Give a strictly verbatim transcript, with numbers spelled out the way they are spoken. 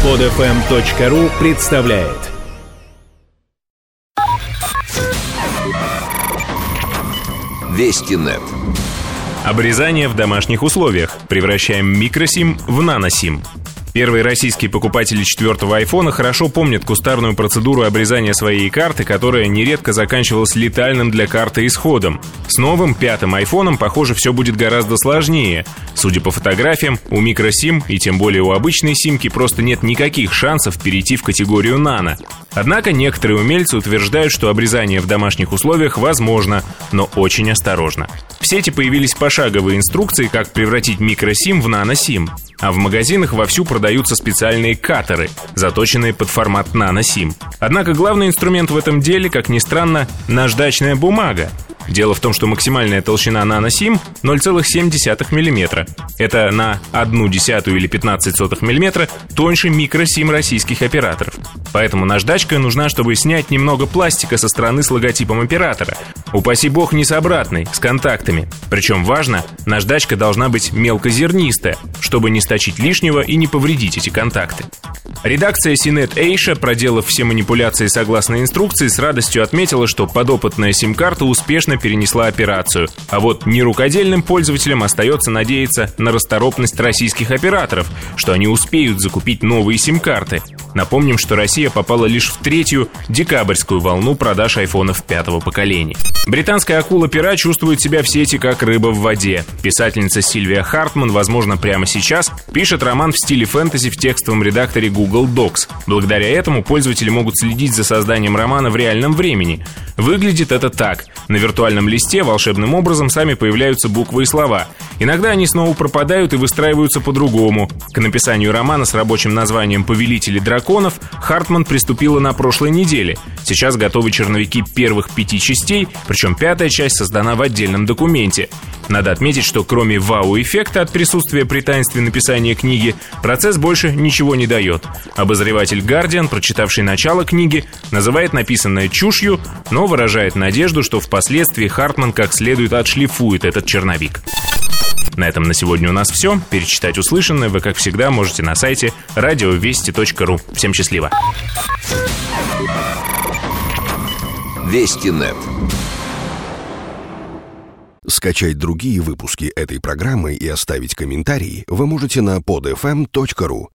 под эф эм точка ру представляет Вестинет. Обрезание в домашних условиях. Превращаем микросим в наносим. Первые российские покупатели четвертого айфона хорошо помнят кустарную процедуру обрезания своей карты, которая нередко заканчивалась летальным для карты исходом. С новым пятым айфоном, похоже, все будет гораздо сложнее. Судя по фотографиям, у микросим и тем более у обычной симки просто нет никаких шансов перейти в категорию нано. Однако некоторые умельцы утверждают, что обрезание в домашних условиях возможно, но очень осторожно. В сети появились пошаговые инструкции, как превратить микросим в наносим. А в магазинах вовсю продаются специальные каттеры, заточенные под формат наносим. Однако главный инструмент в этом деле, как ни странно, наждачная бумага. Дело в том, что максимальная толщина наносим ноль целых семь десятых миллиметра. Это на одну десятую или пятнадцать сотых миллиметра тоньше микросим российских операторов. Поэтому наждачка нужна, чтобы снять немного пластика со стороны с логотипом оператора. Упаси бог, не с обратной, с контактами. Причем важно, наждачка должна быть мелкозернистая, чтобы не сточить лишнего и не повредить эти контакты. Редакция си нет Asia, проделав все манипуляции согласно инструкции, с радостью отметила, что подопытная сим-карта успешно перенесла операцию. А вот нерукодельным пользователям остается надеяться на расторопность российских операторов, что они успеют закупить новые сим-карты. Напомним, что Россия попала лишь в третью декабрьскую волну продаж айфонов пятого поколения. Британская акула-пера чувствует себя в сети как рыба в воде. Писательница Сильвия Хартман, возможно, прямо сейчас пишет роман в стиле фэнтези в текстовом редакторе Google Docs. Благодаря этому пользователи могут следить за созданием романа в реальном времени. Выглядит это так. На виртуальном листе волшебным образом сами появляются буквы и слова. Иногда они снова пропадают и выстраиваются по-другому. К написанию романа с рабочим названием «Повелители драконов» Хартман приступила на прошлой неделе. Сейчас готовы черновики первых пяти частей, причем пятая часть создана в отдельном документе. Надо отметить, что кроме вау-эффекта от присутствия при таинстве написания книги, процесс больше ничего не дает. Обозреватель Guardian, прочитавший начало книги, называет написанное чушью, но выражает надежду, что впоследствии Хартман как следует отшлифует этот черновик. На этом на сегодня у нас все. Перечитать услышанное вы, как всегда, можете на сайте радио вести точка ру. Всем счастливо. Вестинет. Скачать другие выпуски этой программы и оставить комментарии вы можете на под эф эм точка ру.